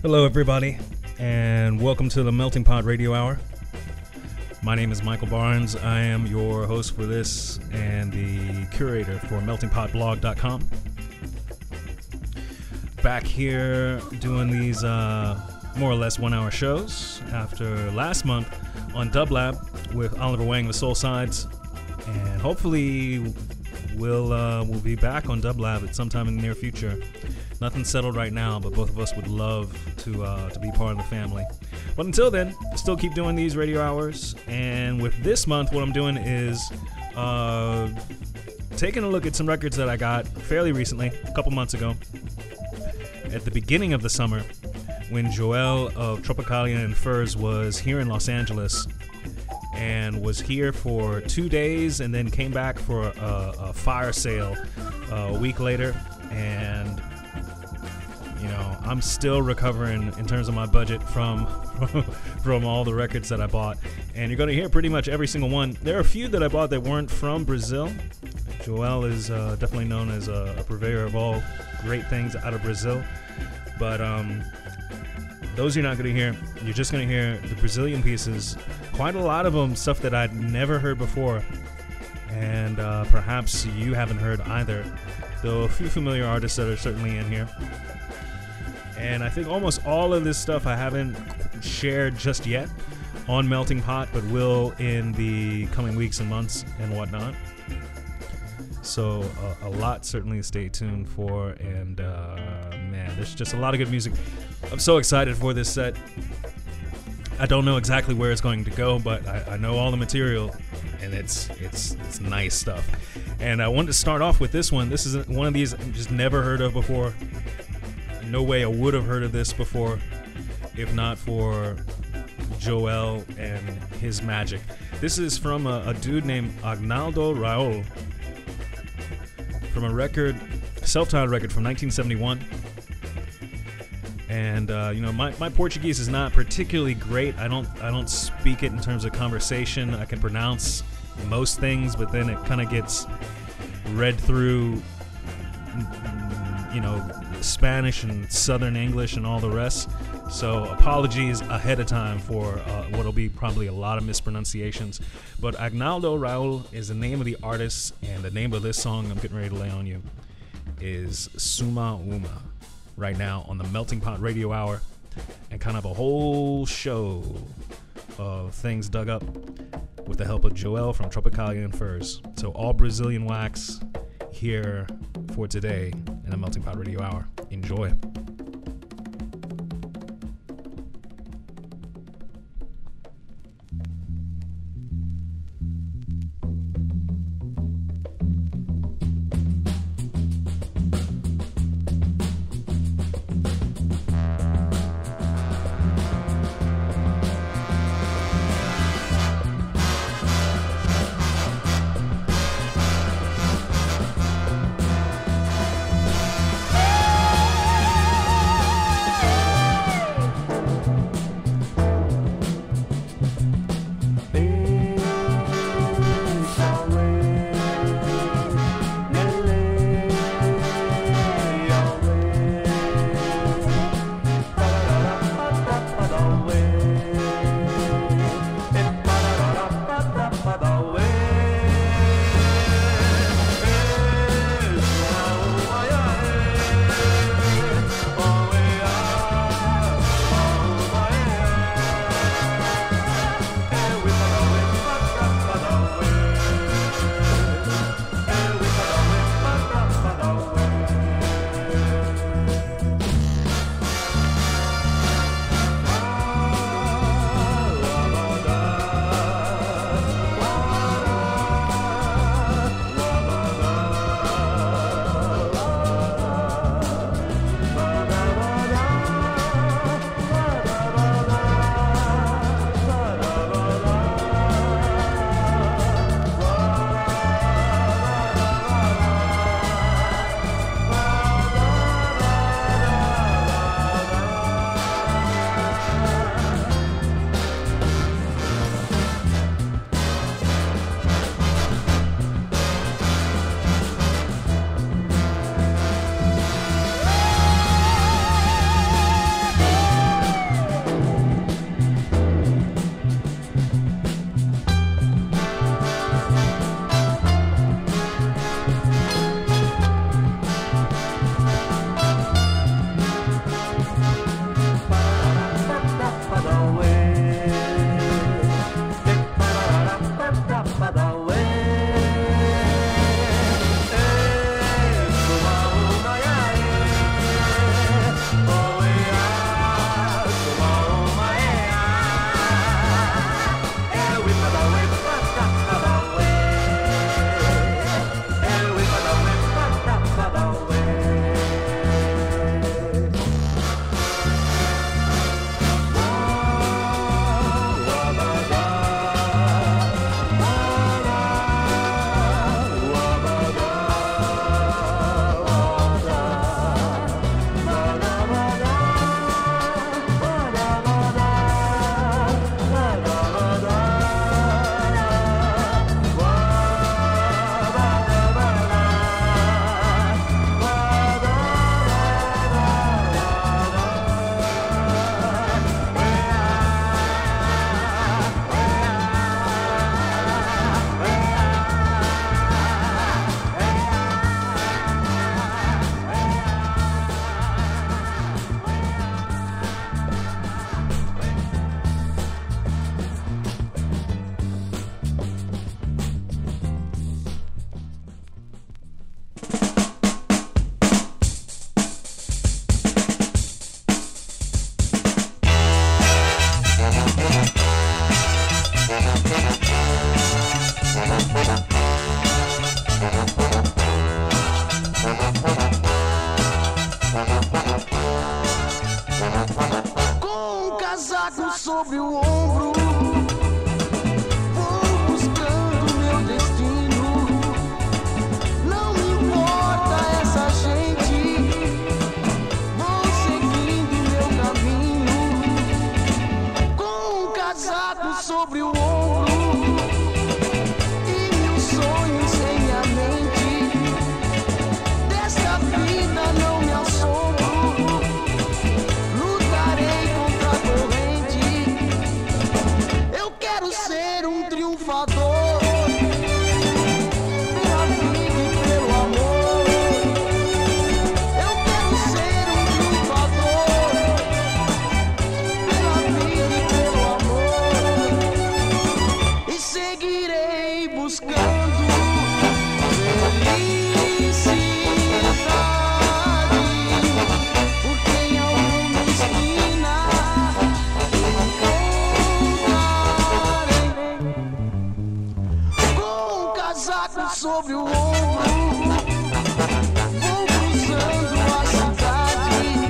Hello, everybody, and welcome to the Melting Pot Radio Hour. My name is Michael Barnes. I am your host for this and the curator for meltingpotblog.com. Back here doing these more or less 1 hour shows after last month on Dublab with Oliver Wang, the Soul Sides, and hopefully we'll be back on Dublab at some time in the near future. Nothing's settled right now, but both of us would love to be part of the family. But until then, still keep doing these radio hours. And with this month, what I'm doing is taking a look at some records that I got fairly recently, a couple months ago, at the beginning of the summer, when Joel of Tropicalia and Furs was here in Los Angeles and was here for 2 days and then came back for a fire sale a week later. And you know, I'm still recovering in terms of my budget from all the records that I bought. And you're going to hear pretty much every single one. There are a few that I bought that weren't from Brazil. Joel is definitely known as a purveyor of all great things out of Brazil. But those you're not going to hear. You're just going to hear the Brazilian pieces. Quite a lot of them, stuff that I'd never heard before. And perhaps you haven't heard either. Though a few familiar artists that are certainly in here. And I think almost all of this stuff I haven't shared just yet on Melting Pot, but will in the coming weeks and months and whatnot. So a lot certainly to stay tuned for. And man, there's just a lot of good music. I'm so excited for this set. I don't know exactly where it's going to go, but I know all the material, and it's nice stuff. And I wanted to start off with this one. This is one of these I've just never heard of before. No way I would have heard of this before if not for Joel and his magic. This is from a dude named Agnaldo Raul from a record, self-titled record from 1971. And you know, my Portuguese is not particularly great. I don't speak it in terms of conversation. I can pronounce most things, but then it kind of gets read through, you know, Spanish and Southern English and all the rest. So apologies ahead of time for what'll be probably a lot of mispronunciations. But Agnaldo Raul is the name of the artist, and the name of this song I'm getting ready to lay on you is Suma Uma. Right now on the Melting Pot Radio Hour, and kind of a whole show of things dug up with the help of Joel from Tropicalia and Furs. So all Brazilian wax here for today in the Melting Pot Radio Hour. Enjoy. Com um casaco sobre o ombro, vou buscando meu destino. Não me importa essa gente, vou seguindo meu caminho. Com um casaco sobre o ombro e mil sonhos em minha mente. Desta vida não me assombro. Ser um triunfador pela vida e pelo amor. Eu quero ser um triunfador pela vida e pelo amor. E seguirei buscando felicidade, porque em alguma esquina sobre o ombro, vou cruzando a cidade,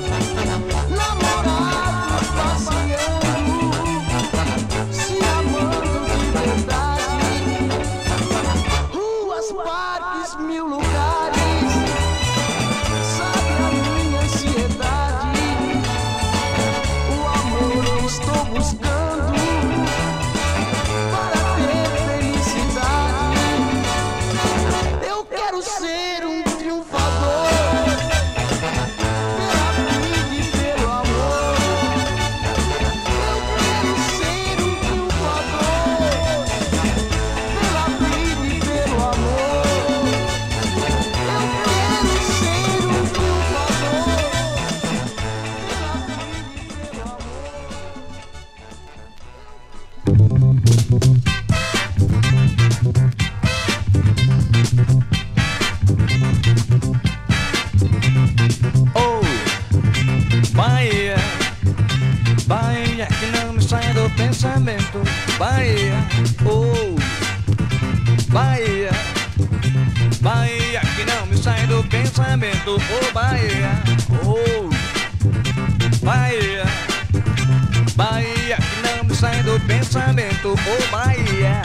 namorados passeando, se amando de verdade. Ruas, parques, mil lugares, sabe a minha ansiedade. O amor que estou buscando para ter felicidade. Eu quero ser um triunfador pela vida e pelo amor. Eu quero ser um triunfador pela vida e pelo amor. Eu quero ser um triunfador pela vida e pelo amor. Bahia, Bahia que não me sai do pensamento. Bahia, oh, Bahia, Bahia que não me sai do pensamento. Oh, Bahia, oh, Bahia, Bahia que não me sai do pensamento. Oh, Bahia.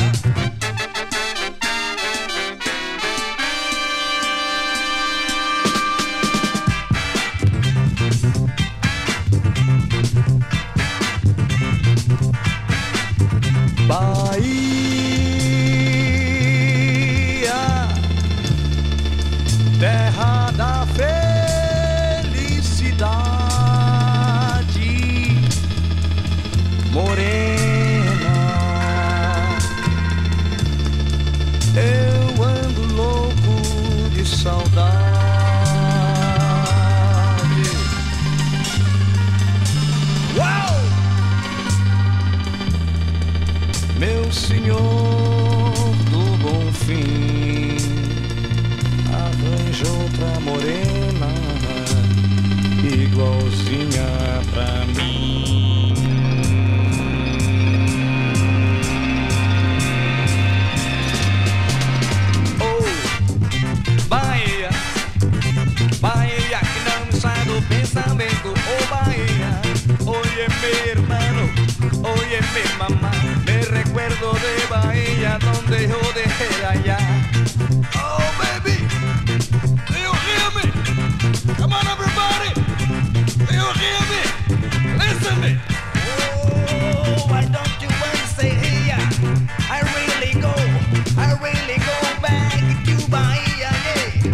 Bahia, terra da felicidade, morena, eu ando louco de saudade. Uau! Meu senhor do bom fim arranjou pra morena igualzinha pra mim. Oh, Bahia, Bahia que não me sai do pensamento. Oh, Bahia, oye mi hermano, oye mi mamá. Me recuerdo de Bahía donde yo dejé allá. Oh baby, do you hear me? Come on everybody, do you hear me? Listen me. Oh, why don't you want to stay here? I really go back to Bahia, yeah.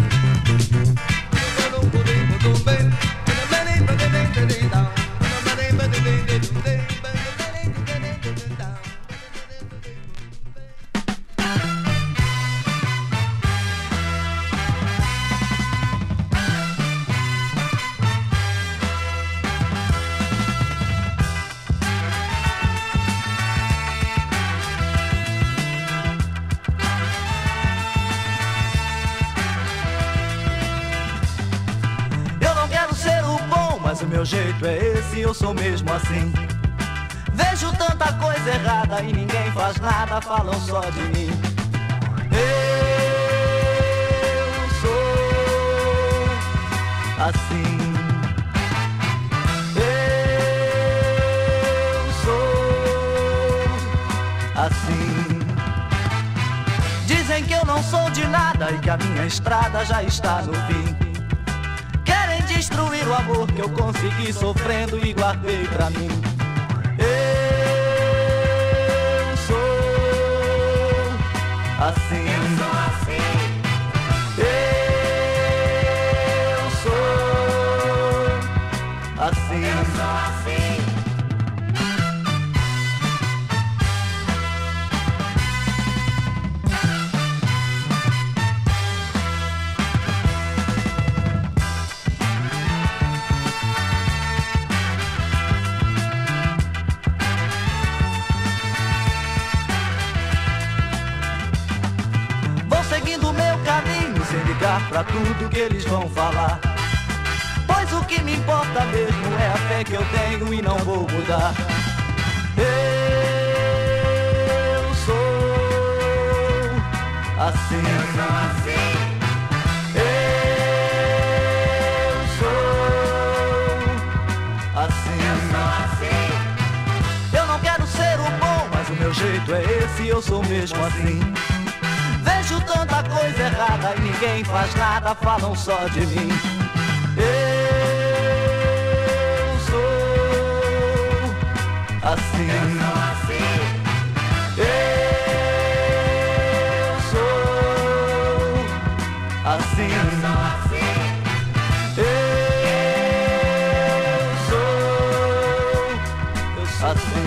O meu jeito é esse, eu sou mesmo assim. Vejo tanta coisa errada e ninguém faz nada, falam só de mim. assim. Eu sou assim. Dizem que eu não sou de nada e que a minha estrada já está no fim. Querem destruir o amor que eu consegui sofrendo e guardei pra mim. Eu sou assim. Eu sou assim. Eu sou assim. Eu sou assim. Pra tudo que eles vão falar, pois o que me importa mesmo é a fé que eu tenho e não vou mudar. Eu sou assim. Eu sou assim. Eu sou assim. Eu sou assim. Eu não quero ser o bom, mas o meu jeito é esse, eu sou mesmo assim. Vejo tanta coisa errada e ninguém faz nada, falam só de mim. Eu sou assim. Eu sou assim. Eu sou assim. Eu sou assim. Eu sou assim.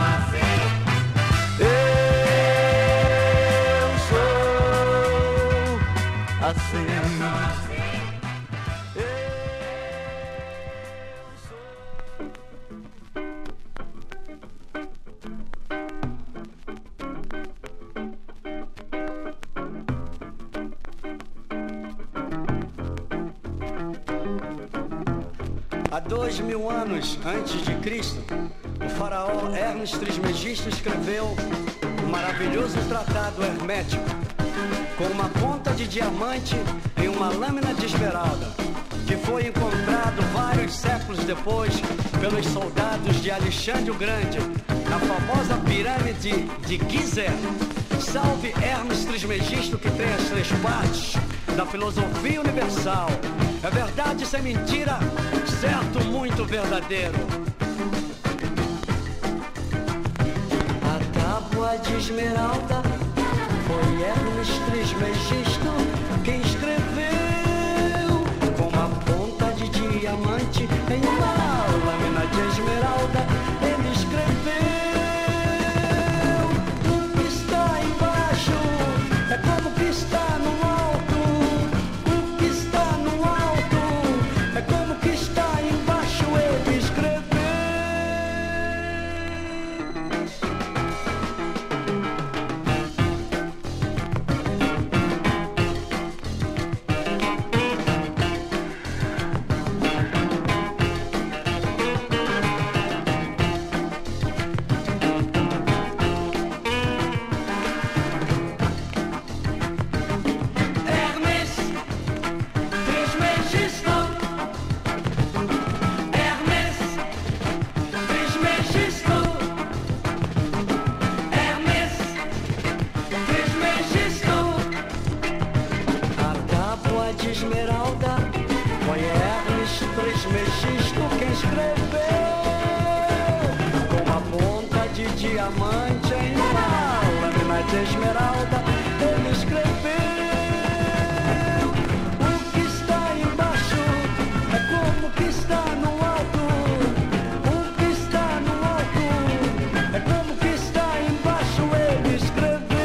Há 2000 anos antes de Cristo, o faraó Hermes Trismegisto escreveu um maravilhoso tratado hermético com uma ponta de diamante em uma lâmina de esmeralda, que foi encontrado vários séculos depois pelos soldados de Alexandre o Grande na famosa pirâmide de Gizé. Salve Hermes Trismegisto, que tem as 3 partes da filosofia universal. É verdade sem mentira, certo, muito verdadeiro. A tábua de esmeralda foi Hermes Trismegisto quem escreveu, com uma ponta de diamante em uma lâmina de esmeralda. Ele escreveu: o que está embaixo é como o que está no alto. O que está no alto é como o que está embaixo. Ele escreveu. Diamante em uma lâmina de esmeralda, ele escreveu: o que está embaixo é como o que está no alto. O que está no alto é como o que está embaixo. Ele escreveu.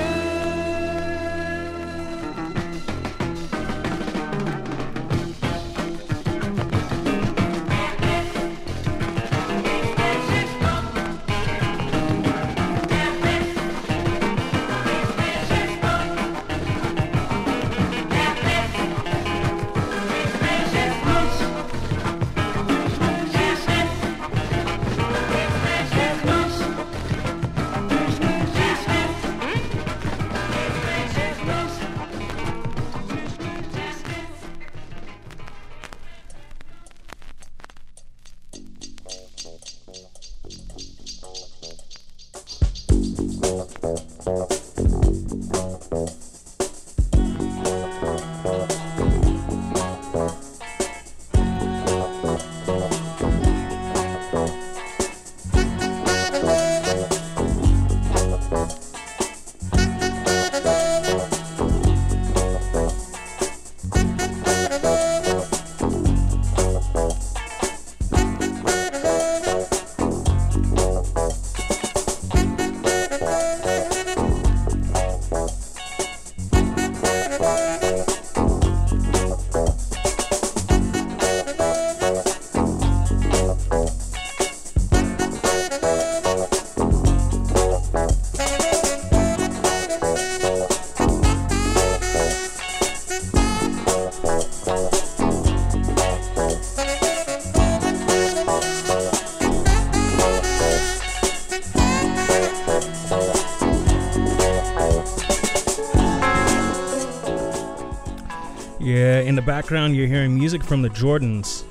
Yeah, in the background you're hearing music from the Jordans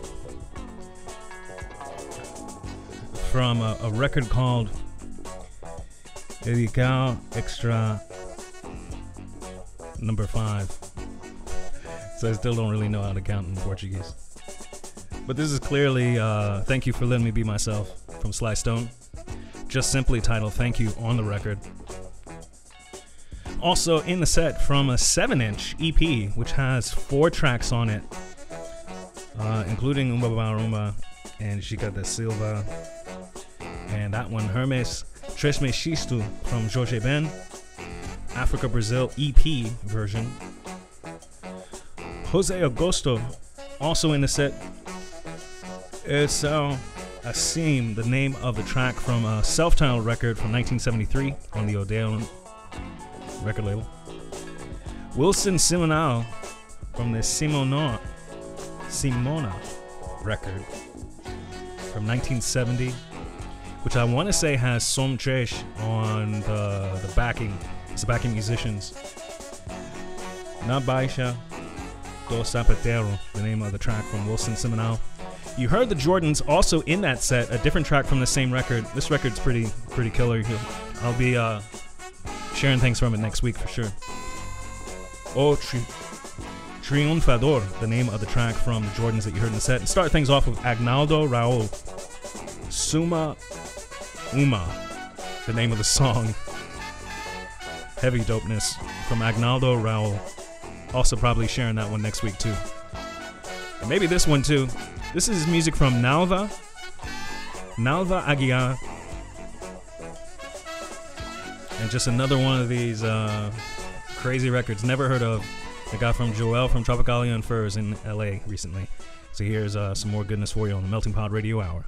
from a record called Edical Extra number 5. So I still don't really know how to count in Portuguese. But this is clearly Thank You for Letting Me Be Myself from Sly Stone. Just simply titled Thank You on the record. Also in the set from a 7-inch EP, which has 4 tracks on it, including Umba Barumba and Chica da Silva, and that one, Hermes Trismegisto from Jorge Ben, Africa Brazil EP version. Jose Agosto, also in the set. It's Assim, the name of the track from a self-titled record from 1973 on the Odeon record label. Wilson Simonal from the Simona record from 1970, which I want to say has Som Tresh on the backing. It's the backing musicians. Na Baixa do Sapateiro, the name of the track from Wilson Simonal. You heard the Jordans also in that set, a different track from the same record. This record's pretty killer. I'll be sharing things from it next week for sure. O Triunfador, the name of the track from the Jordans that you heard in the set. And start things off with Agnaldo Raul, Suma Uma, the name of the song. Heavy dopeness from Agnaldo Raul. Also probably sharing that one next week too. And maybe this one too. This is music from Nalva Aguiar. And just another one of these crazy records never heard of. I got from Joel from Tropicalia and Furs in LA recently. So here's some more goodness for you on the Melting Pot Radio Hour.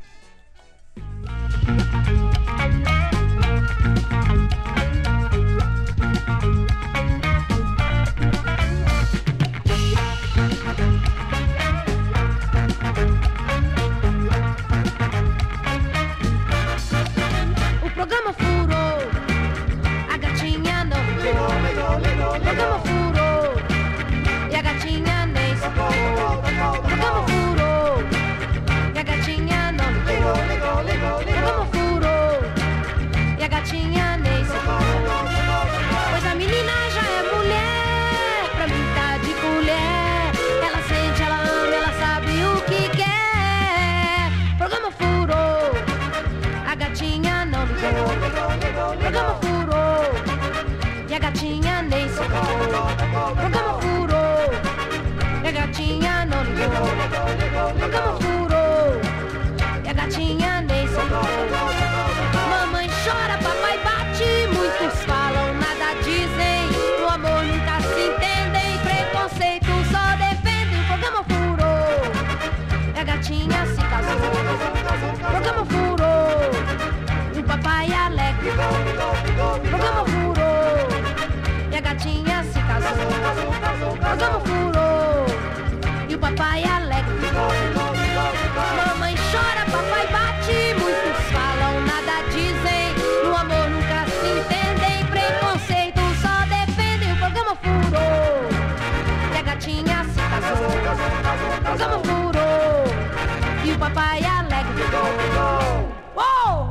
O programa furou, a gatinha não ligou. O programa furou e a gatinha nem se ligou. O programa furou e a gatinha não ligou. O programa furou e a gatinha nem se ligou. Pois a menina já é mulher, pra mim tá de colher. Ela sente, ela ama, ela sabe o que quer. O programa furou, a gatinha não ligou. O programa furou e a gatinha nem se ligou. O programa furou e a gatinha não ligou. O programa furou e a gatinha nem se ligou. Mamãe chora, papai bate, muitos falam, nada dizem. No amor nunca se entendem, preconceito só defende. O programa furou e a gatinha se casou. O programa furou e o papai alegre. O programa furou e a gatinha se casou. O programa furou e o papai alegre. Mamãe chora, papai bate, muitos falam, nada dizem. No amor nunca se entendem, preconceito só defendem. O programa furou e a gatinha se casou. O programa furou e o papai alegre. Uou!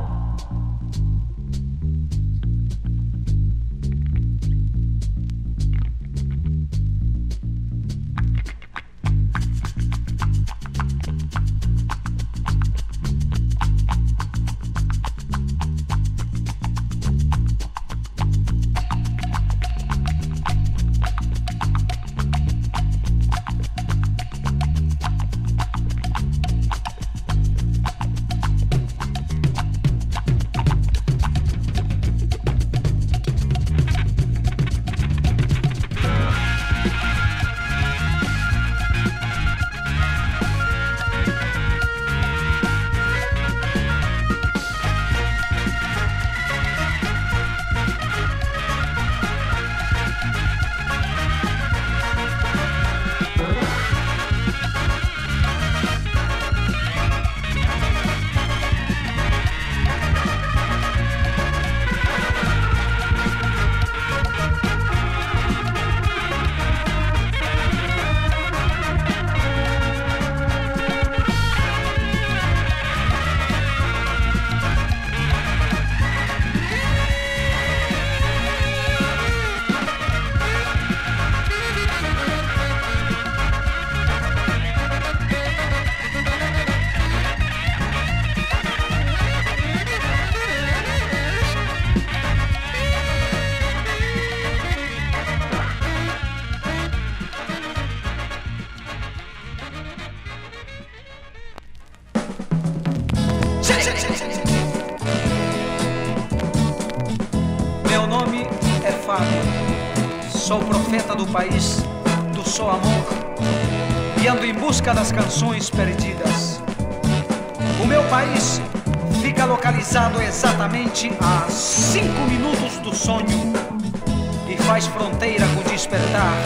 preocupado. Sou profeta do país do só amor e ando em busca das canções perdidas. O meu país fica localizado exatamente a 5 minutos do sonho e faz fronteira com o despertar.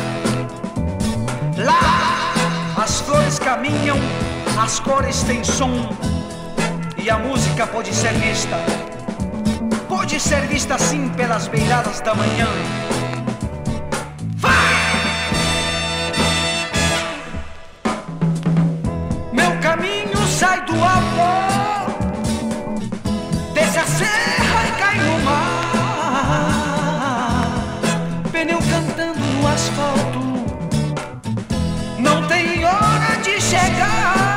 Lá as flores caminham, as cores têm som e a música pode ser vista. Pode ser vista assim pelas beiradas da manhã. Vai! Meu caminho sai do amor, desce a serra e cai no mar. Pneu cantando no asfalto, não tem hora de chegar.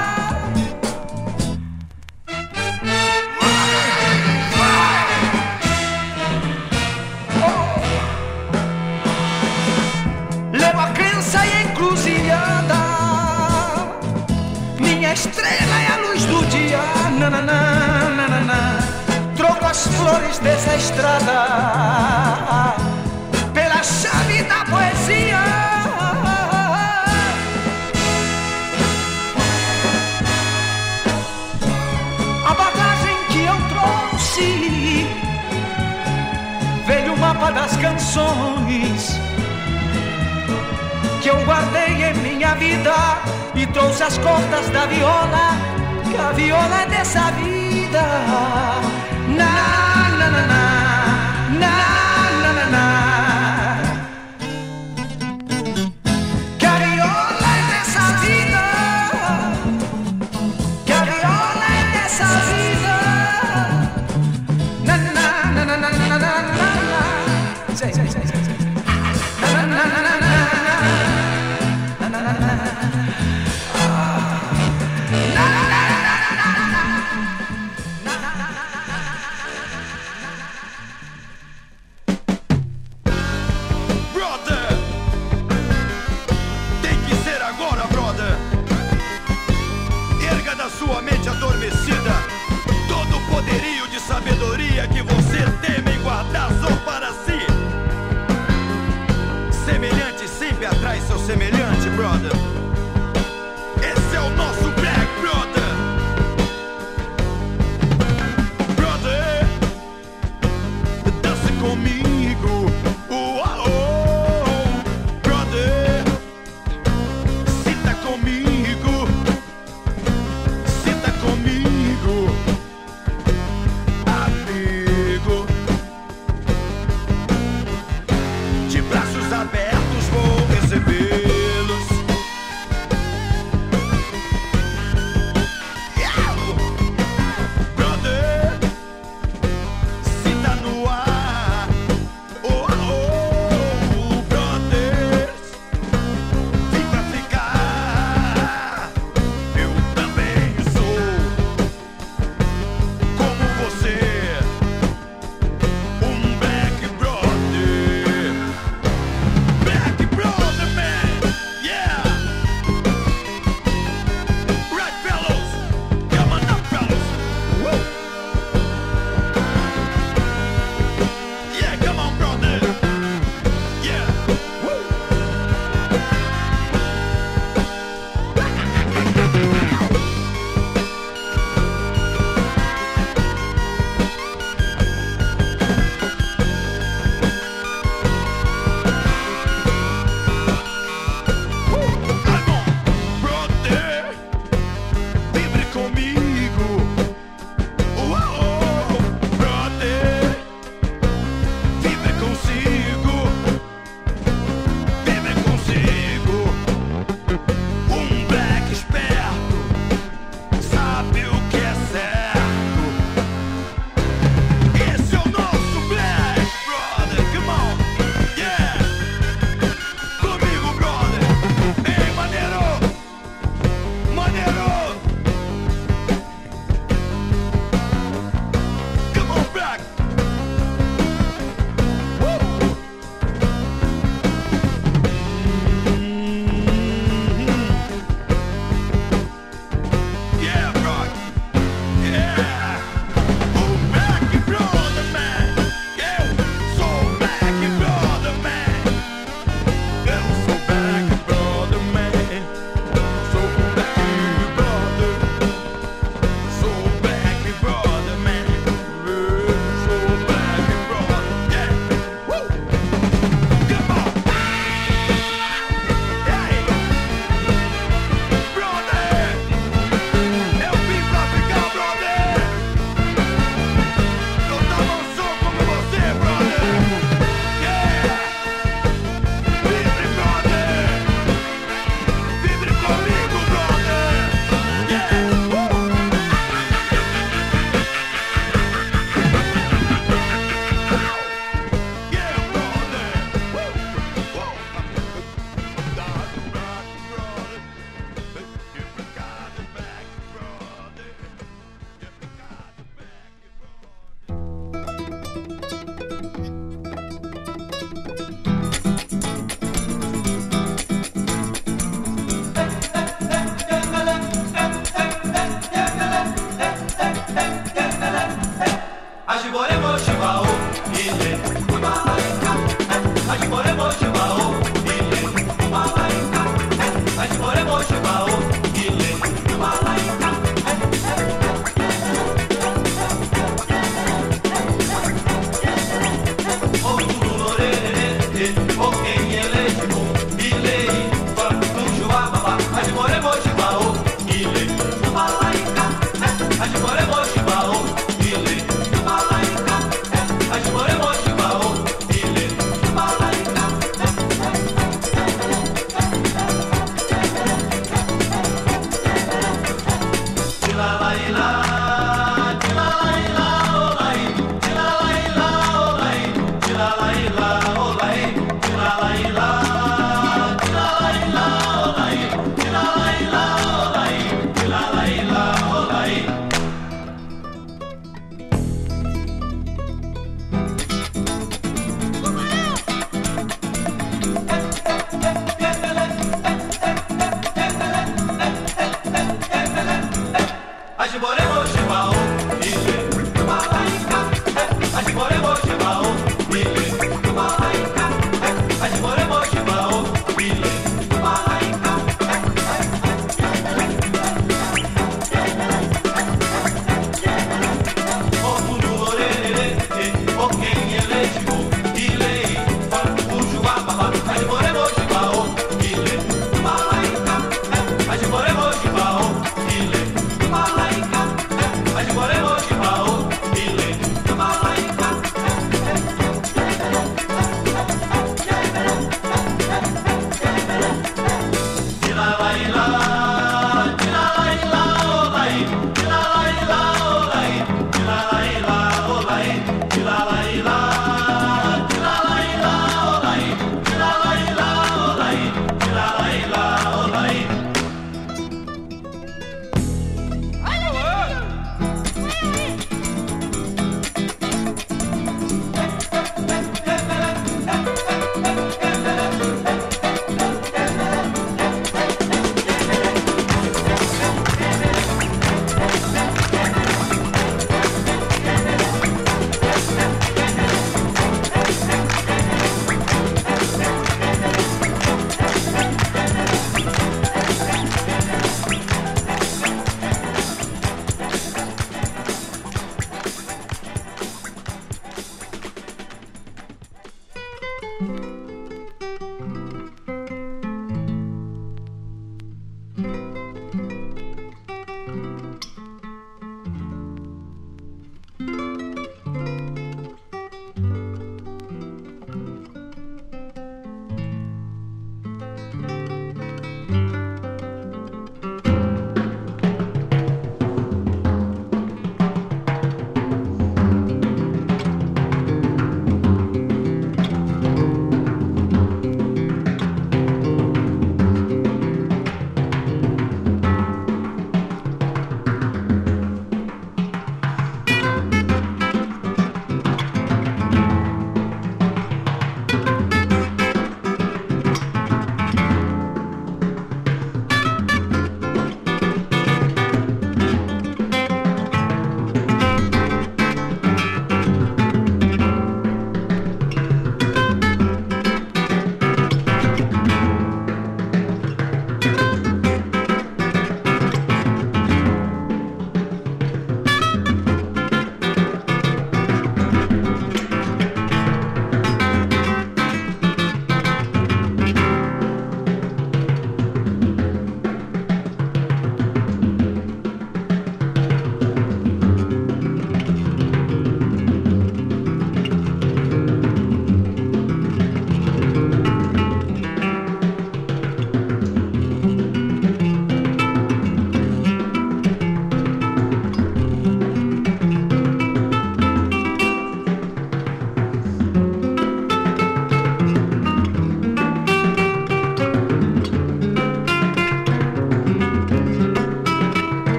Minha estrela é a luz do dia, nananã, nananã. Troco as flores dessa estrada pela chave da poesia. A bagagem que eu trouxe veio o mapa das canções que eu guardei em minha vida e trouxe as cordas da viola, que a viola é dessa vida. Na na na na, na na na na. Que a viola é dessa vida, que a viola é dessa vida. Na na na na na na na na. Sei, sei, sei, sei. Na na na na na. Sua mente adormecida, todo o poderio de sabedoria que você teme guardar só para si. Semelhante sempre atrai seu semelhante, brother. Esse é o nosso Black Brother. Brother, dança comigo. Brother, cita comigo. Comigo, amigo,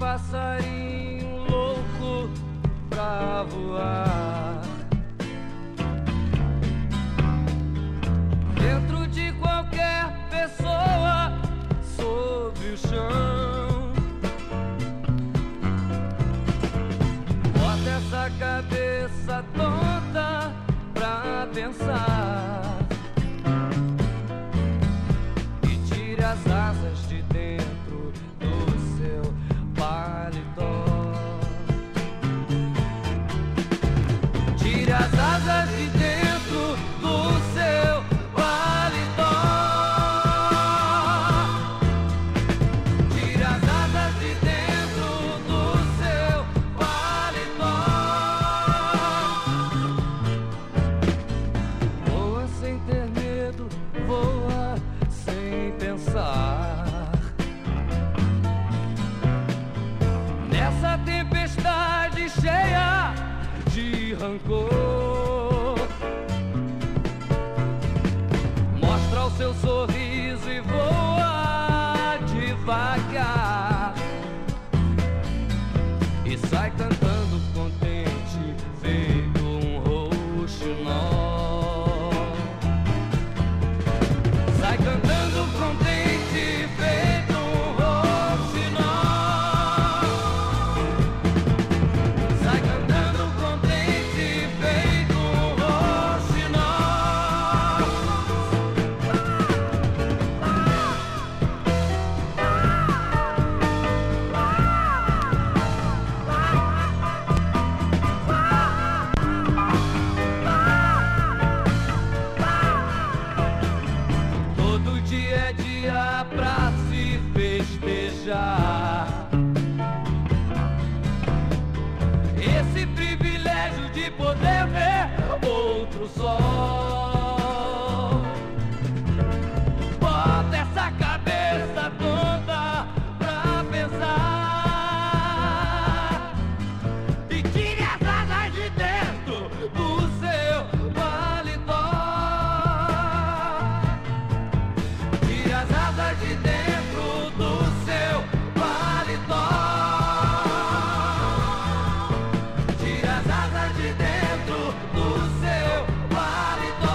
passarinho louco pra voar. Dentro de qualquer pessoa, sobre o chão. Bota essa cabeça tonta pra pensar e tire as asas de dentro do seu paletó. Tire as asas de dentro do seu paletó. Tire as asas de dentro do seu paletó. Voa sem ter medo, voa sem pensar. Nessa tempestade cheia de rancor, mostra o seu sorriso e voa devagar. E sai cantando contente, feito um rouxinol. Sai cantando contente, feito um rouxinol. Sai cantando contente, feito um rouxinol. Todo dia é dia pra se festejar. Esse privilégio de poder ver outro sol. Bota essa cabeça toda pra pensar e tire as asas de dentro do seu paletó. Tire as asas de dentro do seu paletó. Tire as asas de dentro do seu paletó.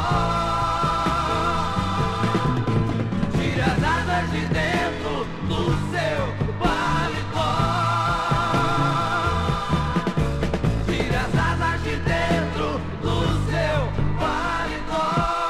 Tire as asas de dentro do seu paletó. Tire as asas de dentro do seu paletó.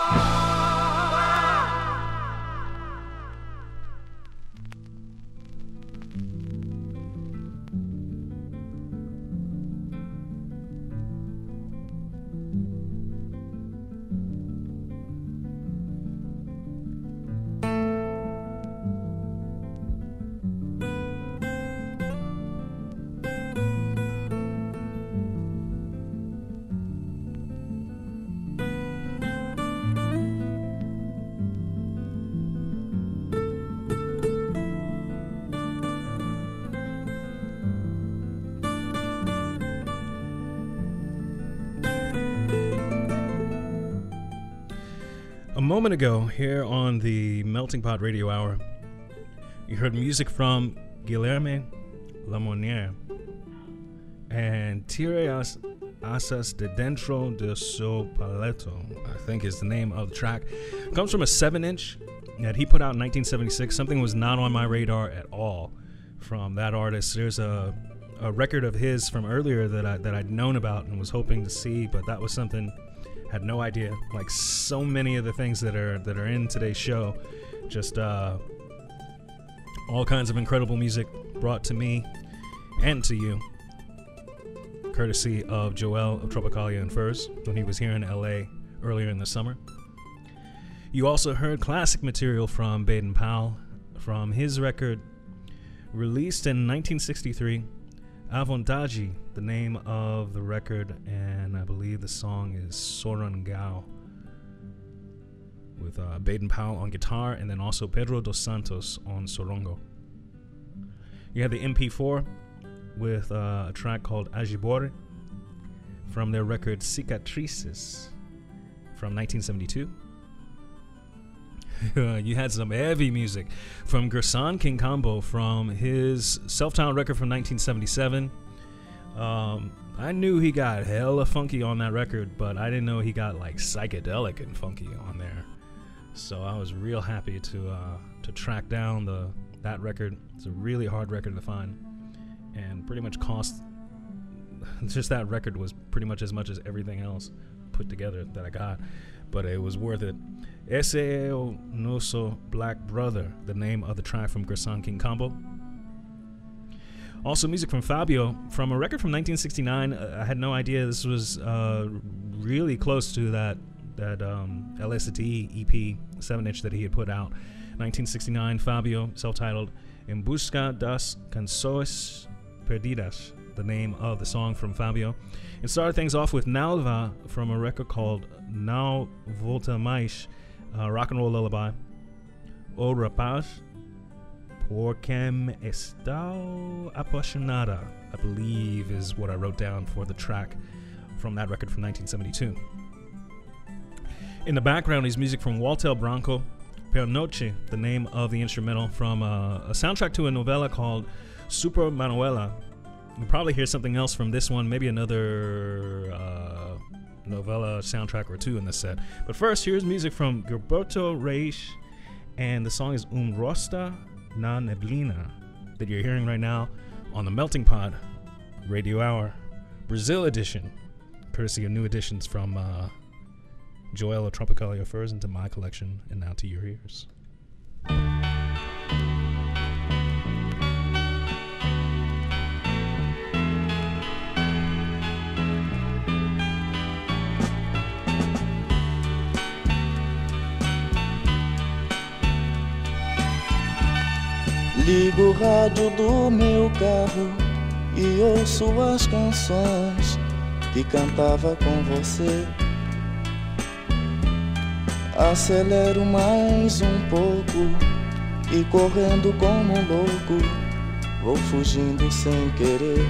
A moment ago, here on the Melting Pot Radio Hour, you heard music from Guilherme Lamonnière and Tire as Asas de Dentro de Seu Paleto, I think is the name of the track. It comes from a 7-inch that he put out in 1976. Something was not on my radar at all from that artist. There's a record of his from earlier that I'd known about and was hoping to see, but that was something had no idea. Like so many of the things that are in today's show, just all kinds of incredible music brought to me and to you, courtesy of Joel of Tropicalia and Furs when he was here in LA earlier in the summer. You also heard classic material from Baden Powell from his record released in 1963, Avondagi, the name of the record, and I believe the song is Sorangao, with Baden Powell on guitar and then also Pedro dos Santos on sorongo. You had the MP4 with a track called Agibore from their record Cicatrices from 1972. You had some heavy music from Gerson King Combo from his self-titled record from 1977. I knew he got hella funky on that record, but I didn't know he got like psychedelic and funky on there. So I was real happy to track down that record. It's a really hard record to find, and pretty much cost. Just that record was pretty much as everything else put together that I got, but it was worth it. Ese é o Nosso Black Brother, the name of the track from Gerson King Combo. Also music from Fabio from a record from 1969. I had no idea this was really close to that LSD EP 7-inch that he had put out. 1969, Fabio, self-titled En Busca das Canções Perdidas, the name of the song from Fabio. It started things off with Nalva from a record called Não Volta Mais, rock and roll lullaby. O Rapaz, Por Quem Estou Apaixonada, I believe is what I wrote down for the track from that record from 1972. In the background is music from Walter Branco, Per Noche, the name of the instrumental from a soundtrack to a novella called Super Manuela. You'll probably hear something else from this one, maybe another novella soundtrack or two in this set. But first, here's music from Gilberto Reis, and the song is Rosta na Neblina, that you're hearing right now on the Melting Pot Radio Hour Brazil edition, courtesy of new editions from Joel of Tropicalia Furs into my collection and now to your ears. Ligo o rádio do meu carro e ouço as canções que cantava com você. Acelero mais um pouco e correndo como um louco vou fugindo sem querer.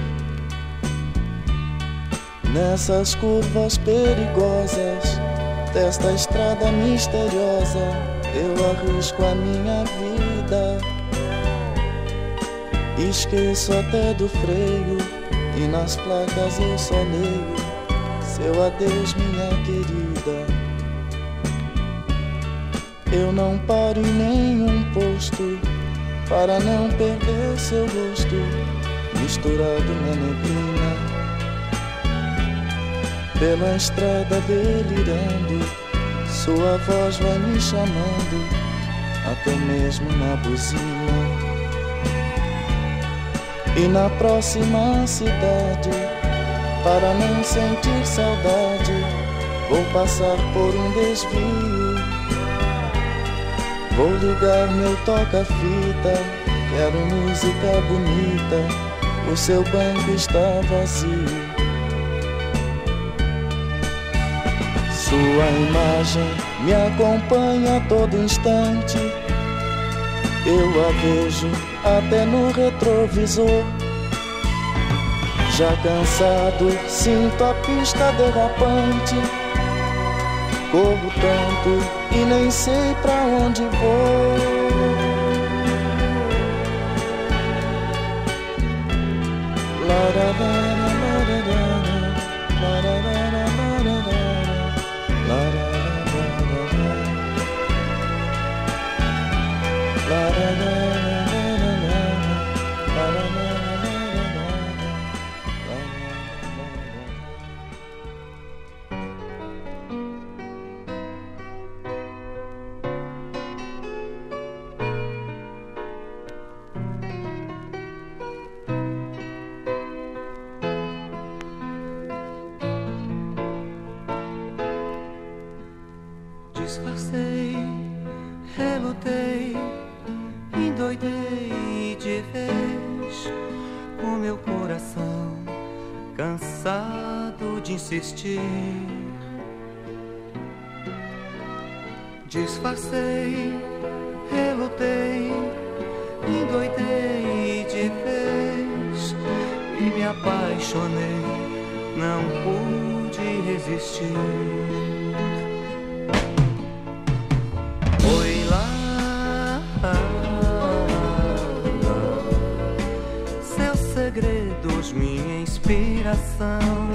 Nessas curvas perigosas desta estrada misteriosa eu arrisco a minha vida. Esqueço até do freio e nas placas eu só leio seu adeus, minha querida. Eu não paro em nenhum posto para não perder seu rosto misturado na neblina. Pela estrada delirando, sua voz vai me chamando, até mesmo na buzina. E na próxima cidade, para não sentir saudade, vou passar por um desvio. Vou ligar meu toca-fita, quero música bonita, o seu banco está vazio. Sua imagem me acompanha a todo instante, eu a vejo até no retrovisor. Já cansado, sinto a pista derrapante, corro tanto e nem sei pra onde vou. Disfarcei, relutei, endoidei de vez, com meu coração cansado de insistir. Disfarcei, relutei, endoidei de vez e me apaixonei, não pude resistir. Foi lá segredos, minha inspiração.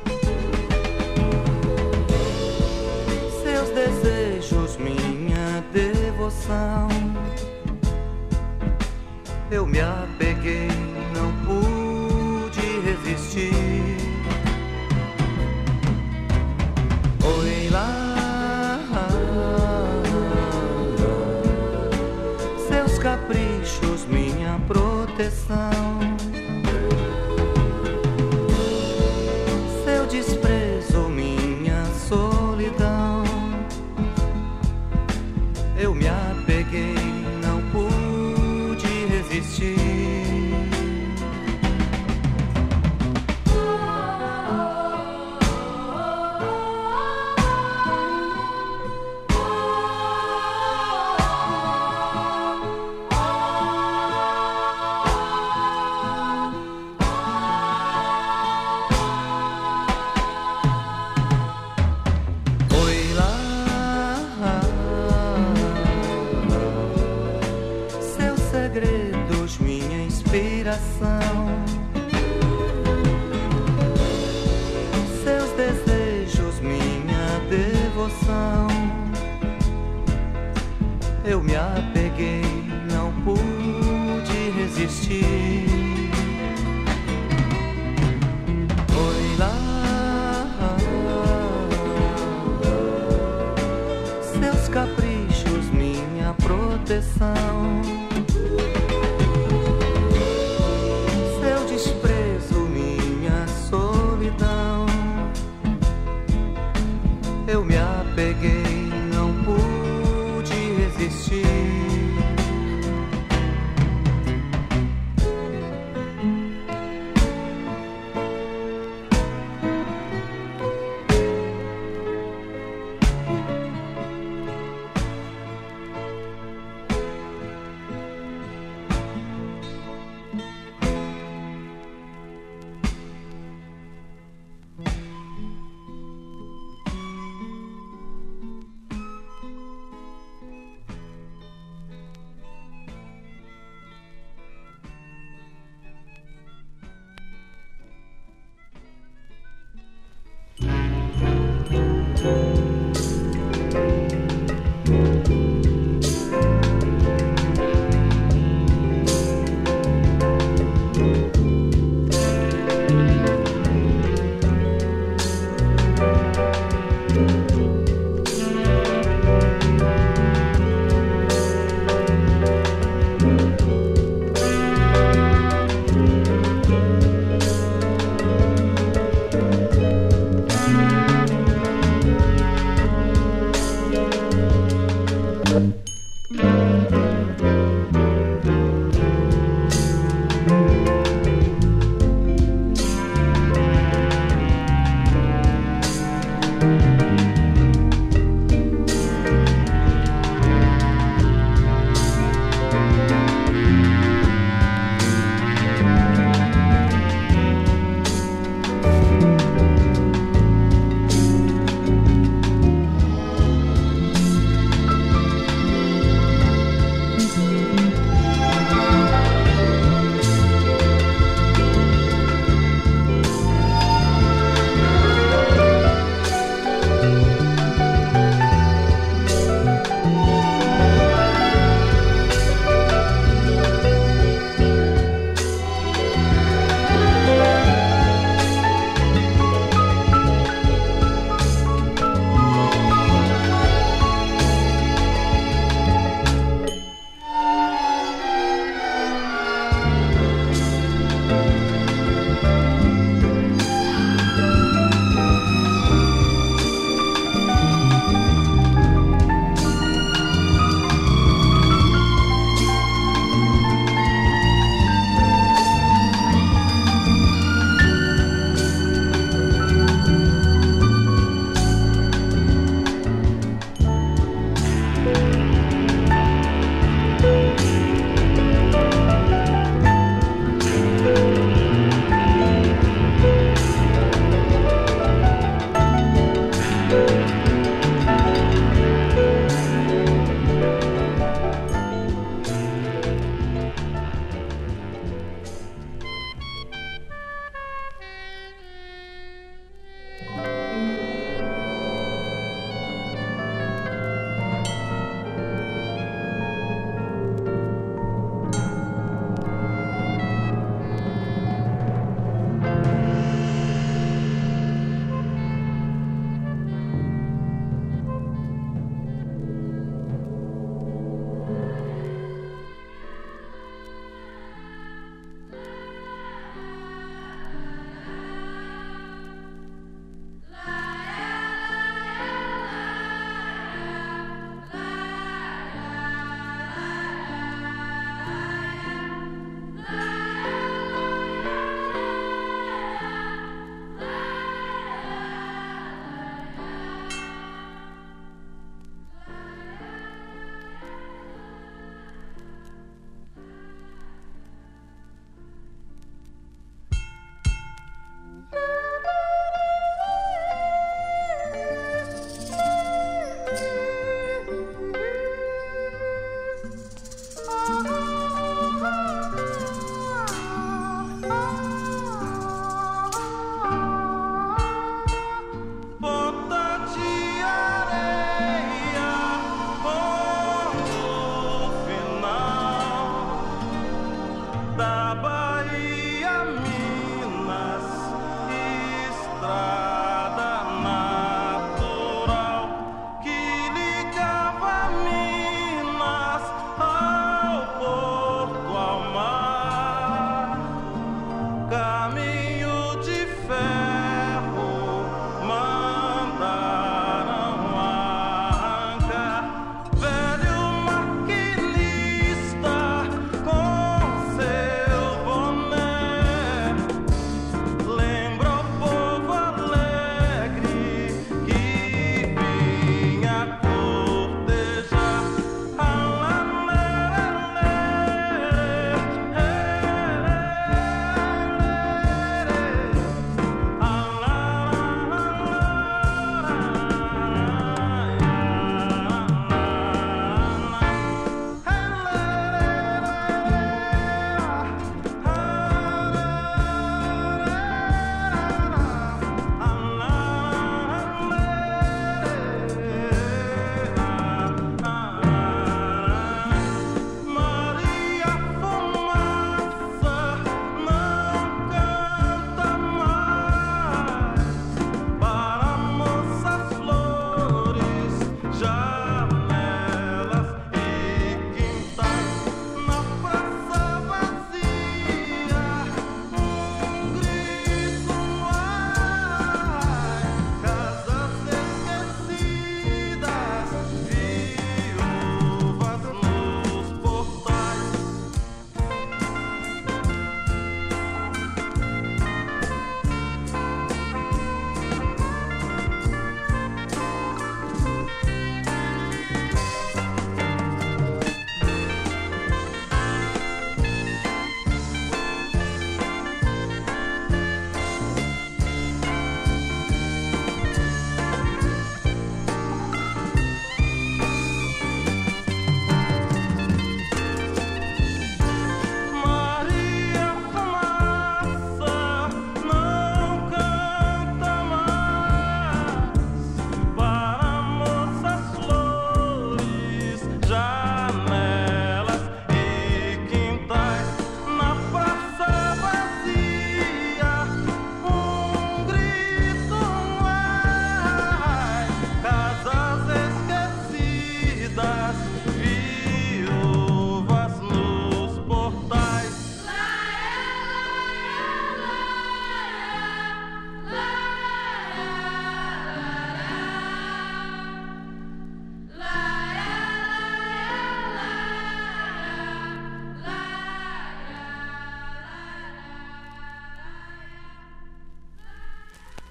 Seus desejos, minha devoção. Eu me apeguei, não pude resistir. Oi lá, seus caprichos, minha proteção. Seu desprezo, minha solidão. Eu me apeguei, não pude resistir.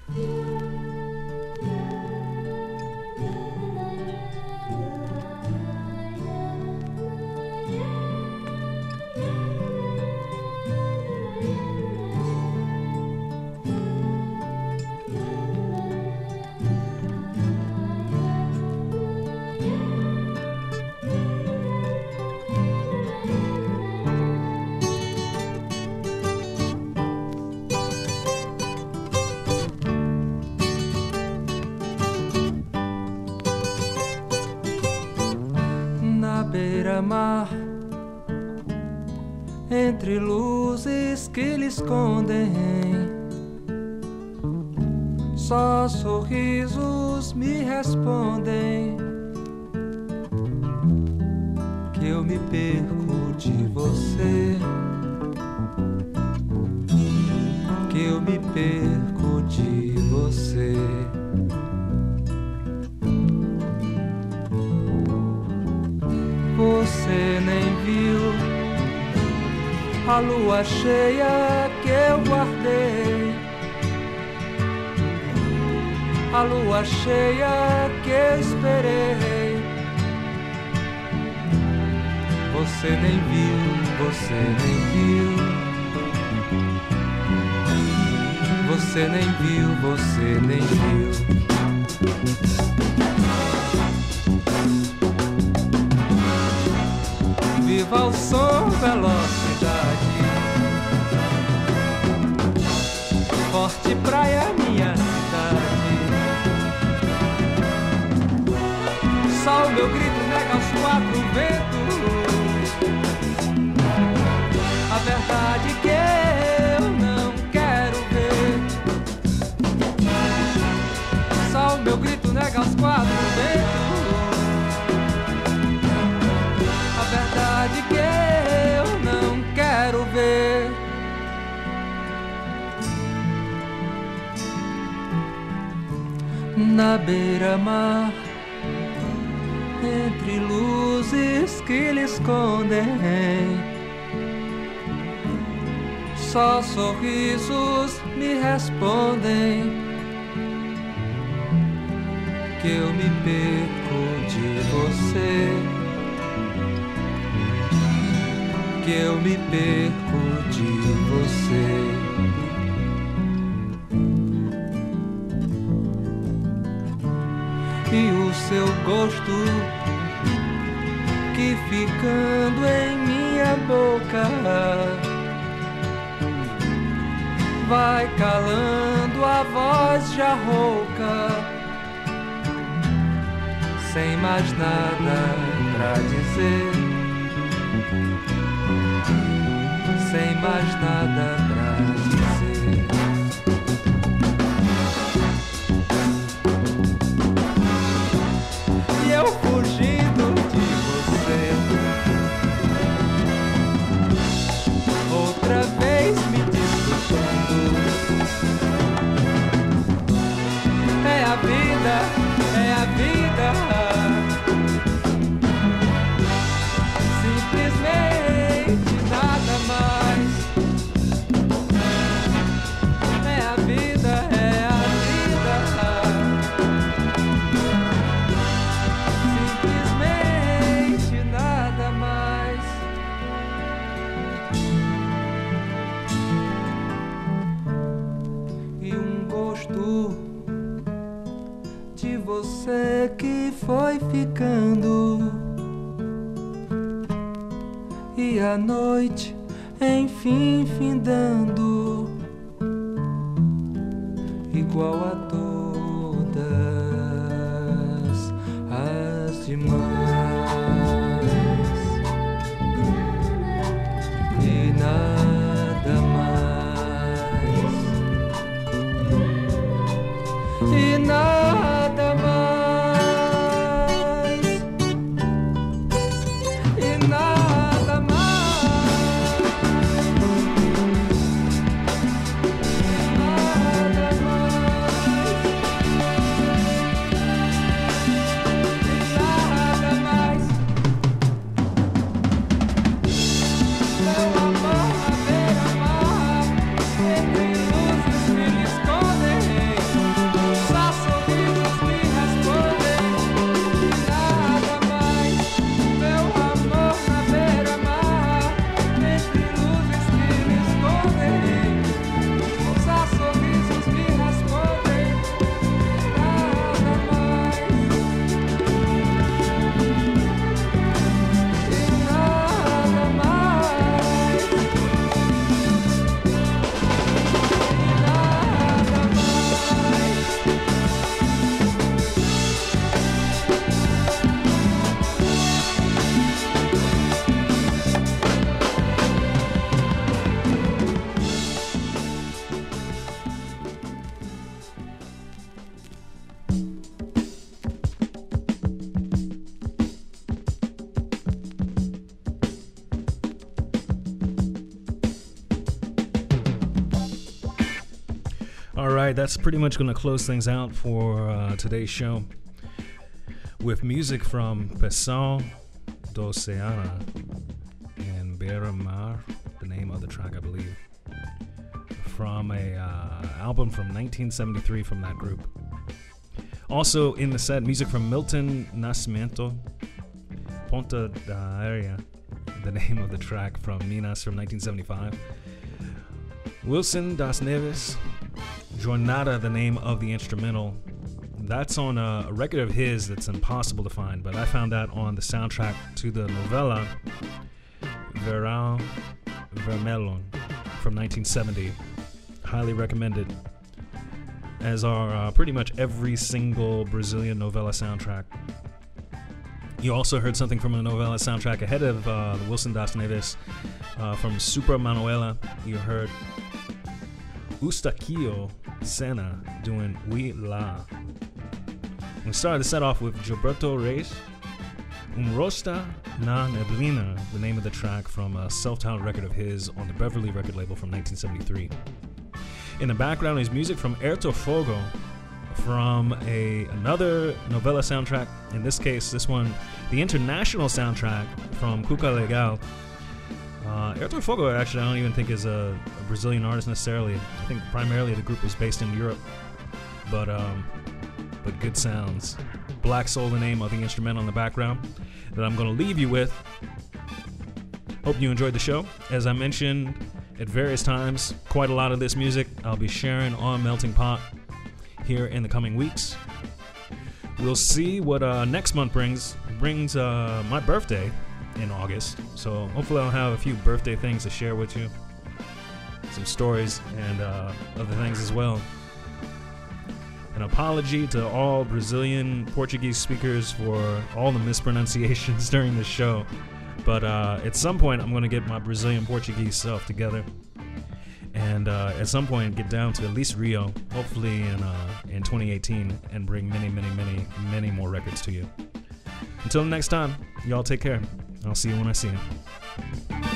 Beira-mar, entre luzes que lhe escondem, só sorrisos me respondem que eu me perco de você, que eu me perco de você. Você nem viu a lua cheia que eu guardei, a lua cheia que eu esperei. Você nem viu, você nem viu, você nem viu, você nem viu. Viva o som, velocidade, forte praia, minha cidade. Só o meu grito nega os quatro ventos, a verdade que eu não quero ver. Só o meu grito nega os quatro ventos, verdade que eu não quero ver. Na beira-mar, entre luzes que lhe escondem, só sorrisos me respondem que eu me perco de você, que eu me perco de você. E o seu gosto que ficando em minha boca vai calando a voz já rouca, sem mais nada pra dizer, sem mais nada pra dizer. E eu fugindo de você, outra vez me desculpando. É a vida, é a vida, simplesmente nada mais. É a vida, é a vida, simplesmente nada mais. E um gosto de você que foi ficando, e a noite enfim findando, igual a todas as demais. E nada mais, e nada mais, e nada mais, e nada mais. All right, that's pretty much going to close things out for today's show with music from Pessoal do Ceará and Beira Mar, the name of the track, I believe, from a album from 1973 from that group. Also in the set, music from Milton Nascimento, Ponta da Areia, the name of the track from Minas from 1975. Wilson das Neves, Jornada, the name of the instrumental. That's on a record of his that's impossible to find, but I found that on the soundtrack to the novella Verão Vermelho from 1970. Highly recommended, as are pretty much every single Brazilian novella soundtrack. You also heard something from a novella soundtrack ahead of the Wilson das Neves from Super Manuela. You heard Eustaquio Senna doing We La. We started the set off with Gilberto Reis, Rosta na Neblina, the name of the track from a self-titled record of his on the Beverly record label from 1973. In the background is music from Erto Fogo from another novella soundtrack. In this case, this one, the international soundtrack from Cuca Legal. Erto Fogo, actually, I don't even think is a Brazilian artist necessarily. I think primarily the group was based in Europe, but good sounds. Black Soul, the name of the instrumental in the background that I'm going to leave you with. Hope you enjoyed the show. As I mentioned at various times, quite a lot of this music I'll be sharing on Melting Pot here in the coming weeks. We'll see what next month brings. It brings my birthday in August, so hopefully I'll have a few birthday things to share with you, some stories and other things as well. An apology to all Brazilian Portuguese speakers for all the mispronunciations during the show, but at some point I'm going to get my Brazilian Portuguese self together and at some point get down to at least Rio, hopefully in 2018, and bring many more records to you. Until next time, y'all take care. I'll see you when I see you.